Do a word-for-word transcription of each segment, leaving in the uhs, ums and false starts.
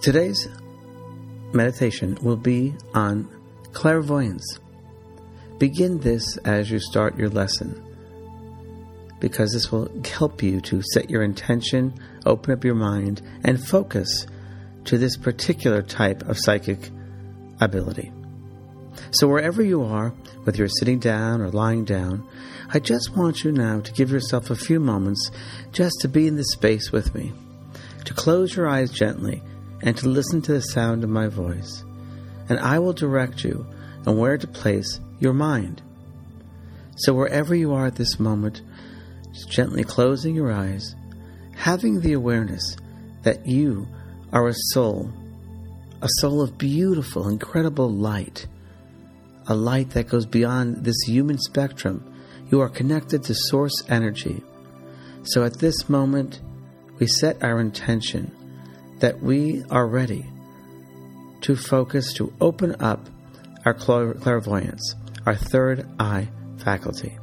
Today's meditation will be on clairvoyance. Begin this as you start your lesson, because this will help you to set your intention, open up your mind, and focus to this particular type of psychic ability. So wherever you are, whether you're sitting down or lying down, I just want you now to give yourself a few moments just to be in this space with me, to close your eyes gently and to listen to the sound of my voice. And I will direct you on where to place your mind. So wherever you are at this moment, just gently closing your eyes, having the awareness that you are a soul, a soul of beautiful, incredible light, a light that goes beyond this human spectrum. You are connected to source energy. So at this moment, we set our intention that we are ready to focus, to open up our clairvoyance, our third eye faculty.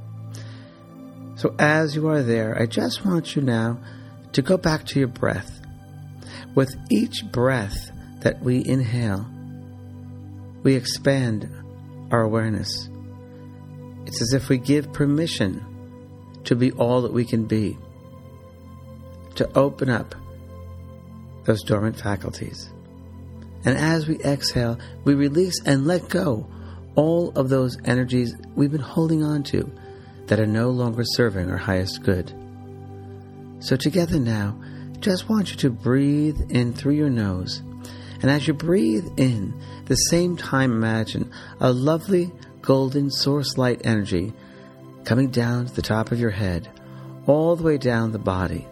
So as you are there, I just want you now to go back to your breath. With each breath that we inhale, we expand our awareness. It's as if we give permission to be all that we can be, to open up those dormant faculties. And as we exhale, we release and let go all of those energies we've been holding on to that are no longer serving our highest good. So together now, just want you to breathe in through your nose. And as you breathe in, at the same time imagine a lovely golden source light energy coming down to the top of your head, all the way down the body.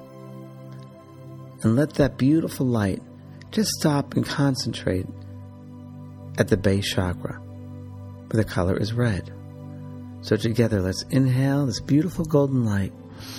And let that beautiful light just stop and concentrate at the base chakra, where the color is red. So together, let's inhale this beautiful golden light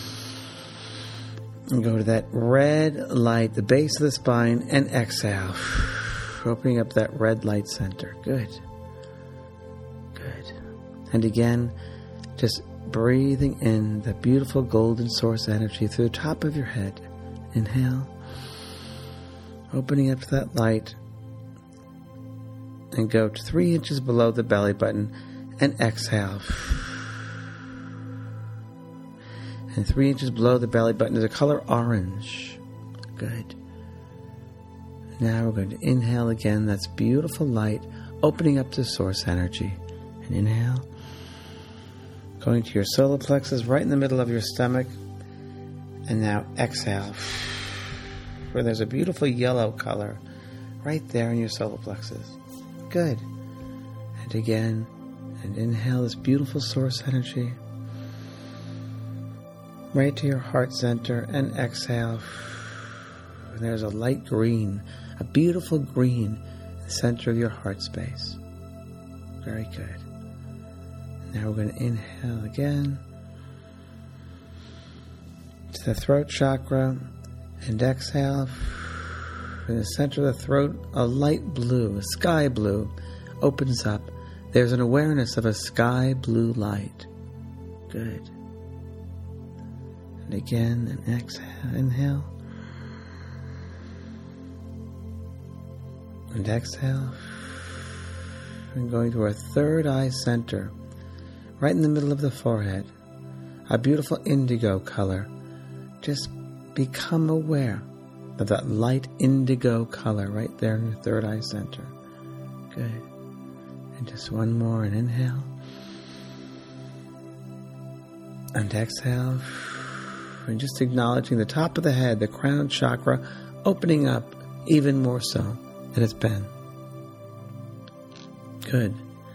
and go to that red light, the base of the spine, and exhale, opening up that red light center. Good. Good. And again, just breathing in the beautiful golden source energy through the top of your head. Inhale, opening up to that light, and go to three inches below the belly button, and exhale. And three inches below the belly button is a color orange. Good. Now we're going to inhale again. That's beautiful light, opening up to source energy. And inhale, going to your solar plexus, right in the middle of your stomach. And now exhale, where there's a beautiful yellow color right there in your solar plexus. Good. And again, and inhale this beautiful source energy right to your heart center, and exhale. And there's a light green, a beautiful green in the center of your heart space. Very good. Now we're going to inhale again to the throat chakra, and exhale. In the center of the throat, a light blue, a sky blue, opens up. There's an awareness of a sky blue light. Good. And again, and exhale, inhale. And exhale. And going to our third eye center, right in the middle of the forehead, a beautiful indigo color. Just become aware of that light indigo color right there in your third eye center. Good. And just one more, and inhale. And exhale. And just acknowledging the top of the head, the crown chakra, opening up even more so than it's been. Good.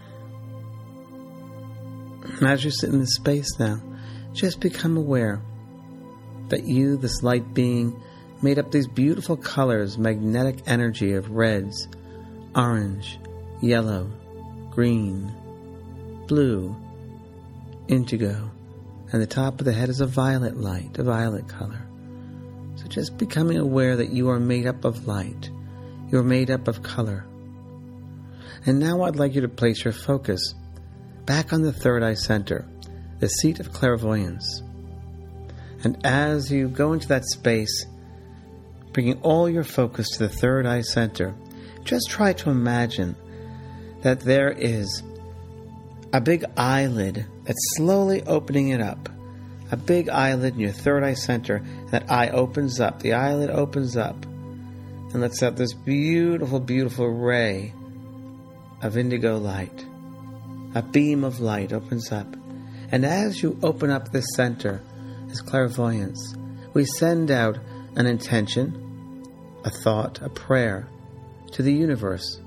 And as you sit in this space now, just become aware that you, this light being, made up these beautiful colors, magnetic energy of reds, orange, yellow, green, blue, indigo, and the top of the head is a violet light, a violet color. So just becoming aware that you are made up of light, you are made up of color. And now I'd like you to place your focus back on the third eye center, the seat of clairvoyance. And as you go into that space, bringing all your focus to the third eye center, just try to imagine that there is a big eyelid that's slowly opening it up. A big eyelid in your third eye center. That eye opens up. The eyelid opens up and lets out this beautiful, beautiful ray of indigo light. A beam of light opens up. And as you open up this center, this clairvoyance, we send out an intention, a thought, a prayer to the universe.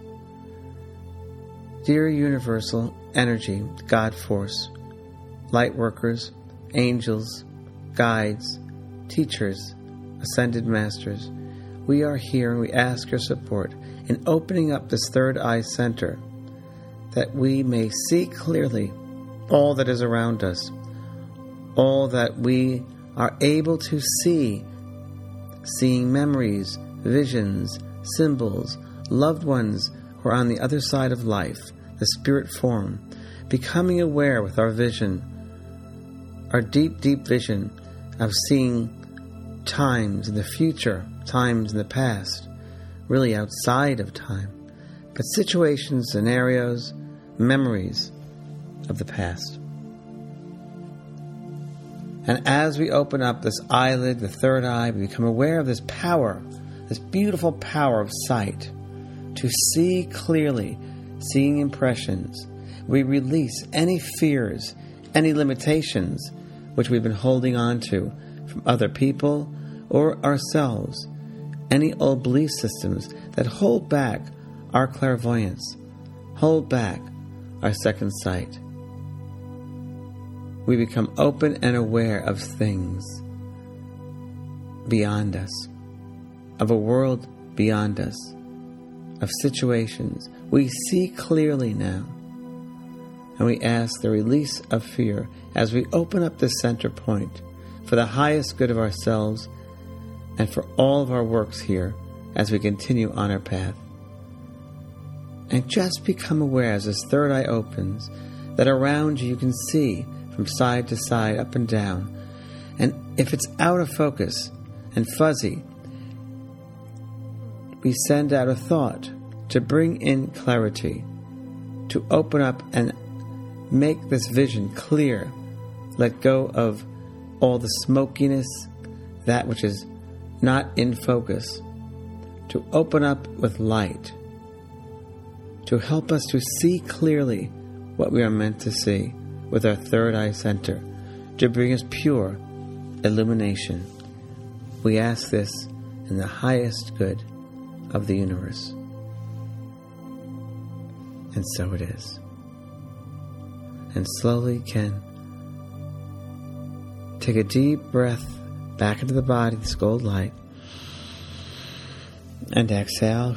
Dear universal energy, God force, light workers, angels, guides, teachers, ascended masters, we are here and we ask your support in opening up this third eye center that we may see clearly all that is around us, all that we are able to see, seeing memories, visions, symbols, loved ones who are on the other side of life, the spirit form, becoming aware with our vision, our deep, deep vision of seeing times in the future, times in the past, really outside of time, but situations, scenarios, memories of the past. And as we open up this eyelid, the third eye, we become aware of this power, this beautiful power of sight, to see clearly, seeing impressions. We release any fears, any limitations which we've been holding on to from other people or ourselves, any old belief systems that hold back our clairvoyance, hold back our second sight. We become open and aware of things beyond us, of a world beyond us, of situations. We see clearly now. And we ask the release of fear as we open up the center point for the highest good of ourselves and for all of our works here as we continue on our path. And just become aware as this third eye opens that around you you can see from side to side, up and down. And if it's out of focus and fuzzy, we send out a thought to bring in clarity, to open up and make this vision clear. Let go of all the smokiness, that which is not in focus, to open up with light, to help us to see clearly what we are meant to see with our third eye center, to bring us pure illumination. We ask this in the highest good of the universe. And so it is. And slowly, Ken, take a deep breath back into the body, this gold light, and exhale.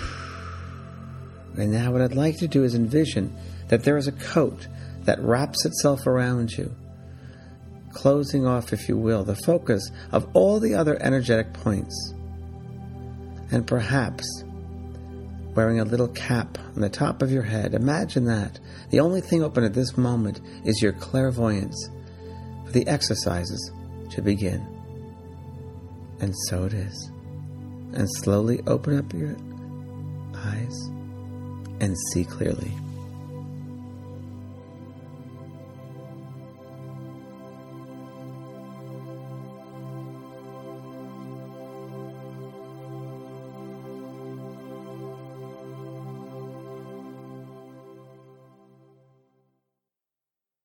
And now what I'd like to do is envision that there is a coat that wraps itself around you, closing off, if you will, the focus of all the other energetic points. And perhaps wearing a little cap on the top of your head. Imagine that. The only thing open at this moment is your clairvoyance for the exercises to begin. And so it is. And slowly open up your eyes and see clearly.